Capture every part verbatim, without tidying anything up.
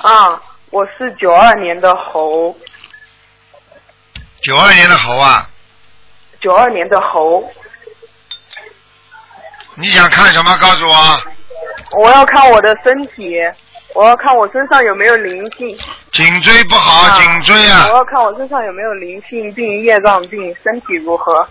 啊，我是九二年的猴。 九二年的猴啊？ 九二年的猴。 你想看什么？告诉我。 我要看我的身体，我要看我身上有没有灵性。 颈椎不好， 啊、 颈椎啊。 我要看我身上有没有灵性病、业障病，身体如何。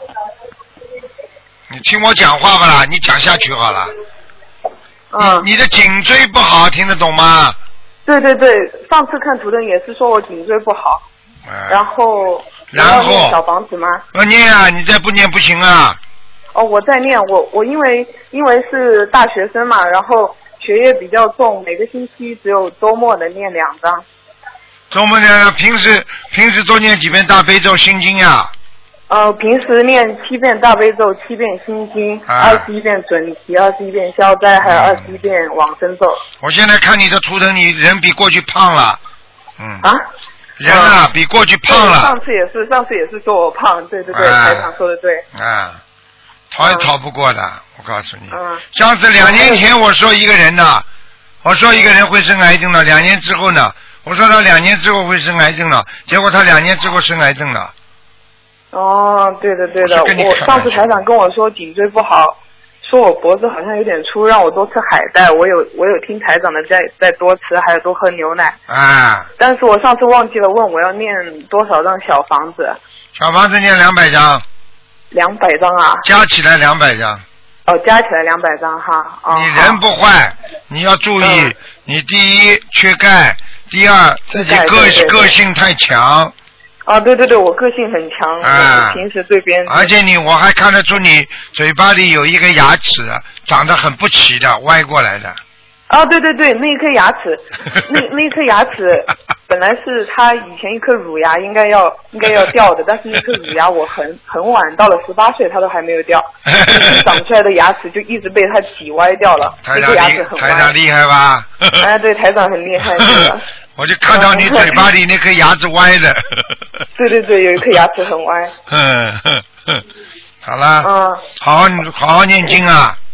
你听我讲话吧啦，你讲下去好了。 嗯。 你的颈椎不好，听得懂吗？ 对对对，上次看图腾也是说我颈椎不好。 嗯、 然后。 然后。 念小房子吗？ 要念啊，你再不念不行啊。 哦，我在念，我我因为因为是大学生嘛，然后学业比较重，每个星期只有周末能念两张。 周末念，平时平时多念几遍大悲咒心经呀？ 呃，平时念七遍大悲咒，七遍心经，二十一遍准提，二十一遍消灾，还有二十一遍往生咒。 我现在看你的图腾，你人比过去胖了。嗯。 啊？ 人啊，嗯、比过去胖了。 上次也是，上次也是说我胖，对对对，台、啊、长说的对。 啊。逃也逃不过的，嗯、我告诉你。 嗯。 上次两年前我说一个人呢，我说一个人会生癌症的，两年之后呢，我说他两年之后会生癌症了，结果他两年之后生癌症了。 哦，对的对的，我, 我上次台长跟我说颈椎不好，说我脖子好像有点粗，让我多吃海带，我有我有听台长的再再多吃，还有多喝牛奶。 啊。 但是我上次忘记了问我要念多少张小房子。 小房子念两百张。 两百张啊！ 加起来两百张。 哦，加起来两百张哈。哦。 你人不坏，你要注意，嗯、你第一缺钙，第二自己个对对对个性太强。 哦，对对对，我个性很强，啊、我平时对别人。 而且你，我还看得出你嘴巴里有一个牙齿长得很不齐的，歪过来的。 哦，对对对，那一颗牙齿，那那一颗牙齿本来是他以前一颗乳牙应该要应该要掉的，但是那颗乳牙我很很晚到了十八岁，它都还没有掉，长出来的牙齿就一直被他挤歪掉了。那颗牙齿很歪。 台长厉害吧？ 哎，对，台长很厉害。 我就看到你嘴巴里那颗牙齿歪的。 对对对，有一颗牙齿很歪。 嗯，好了。 嗯。 好好好好念经啊。